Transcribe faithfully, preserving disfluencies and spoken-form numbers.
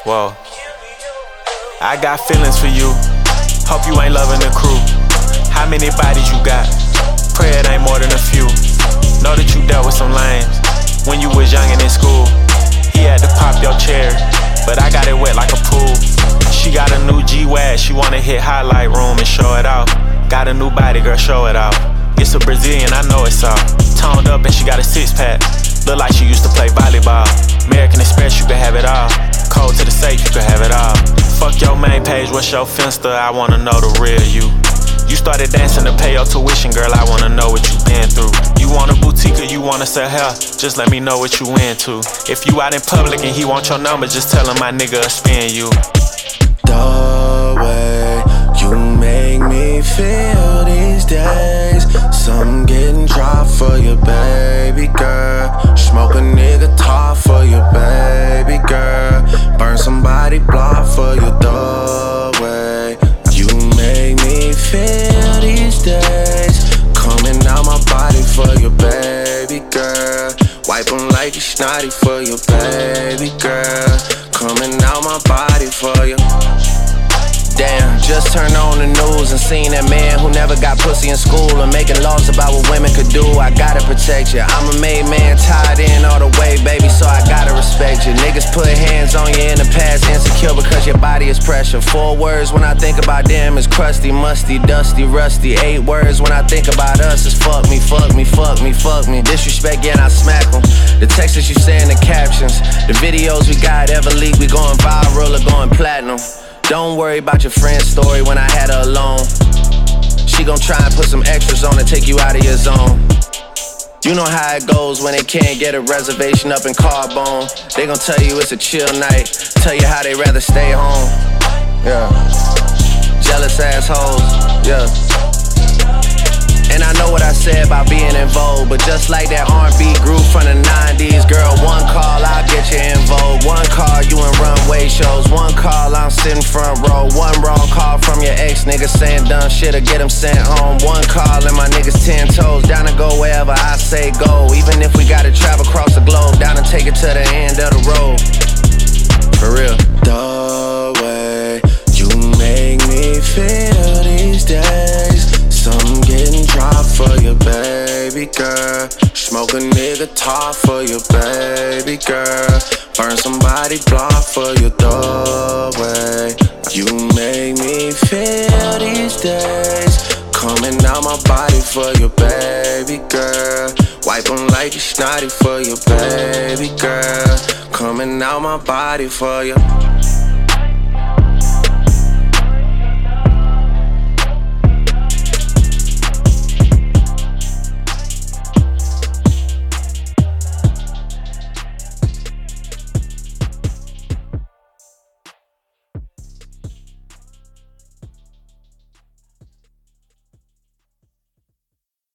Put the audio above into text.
Whoa. I got feelings for you. Hope you ain't loving the crew. How many bodies you got? Pray it ain't more than a few. Know that you dealt with some lames when you was young and in school. He had to pop your chair, but I got it wet like a pool. She got a new G-Wag, she wanna hit highlight room and show it out. Got a new body, girl, show it out. It's a Brazilian, I know it's all. Toned up and she got a six-pack. Look like she used to play volleyball. American Express, you can have it all. Code to the safe, you can have it all. Fuck your main page, what's your Finsta? I wanna know the real you. You started dancing to pay your tuition, girl, I wanna know what you been through. You want a boutique or you wanna sell hair? Just let me know what you into. If you out in public and he want your number, just tell him my nigga will spin you. The way you make me feel these days, something getting dry for you, baby girl. Smoke a nigga top for you, baby girl. Burn somebody block for you, the way you make me feel these days. Coming out my body for you, baby girl. Wipe them like it's snotty for you, baby girl. Coming out my body for you. Damn, just turned on the news and seen that man who never got pussy in school and making laws about what women could do. I gotta protect you. I'm a made man, tied in all the way, baby, so I gotta respect you. Niggas put hands on you in the past, insecure because your body is pressure. Four words when I think about them is crusty, musty, dusty, rusty. Eight words when I think about us is fuck me, fuck me, fuck me, fuck me. Disrespect, yeah, I smack them. The texts that you say in the captions, the videos we got ever leaked, we going viral or going platinum. Don't worry about your friend's story when I had her alone. She gon' try and put some extras on and take you out of your zone. You know how it goes when they can't get a reservation up in Carbone. They gon' tell you it's a chill night, tell you how they rather stay home. Yeah. Jealous assholes, yeah. And I know what I said about being in vogue, but just like that R and B group from the nineties, girl, one call, I'll get you in vogue. One call, you in runway shows. One call, I'm sitting front row. One wrong call from your ex, nigga saying dumb shit or get him sent home. One call and my niggas ten toes, down to go wherever I say go. Even if we gotta travel across the globe, down and take it to the end of the road. For real. The way you make me feel these days, something getting dry for you, baby girl. Smoke a nigga top for you, baby girl. Burn somebody block for you, the way you make me feel these days. Coming out my body for you, baby girl. Wipe them like it's snotty for you, baby girl. Coming out my body for you.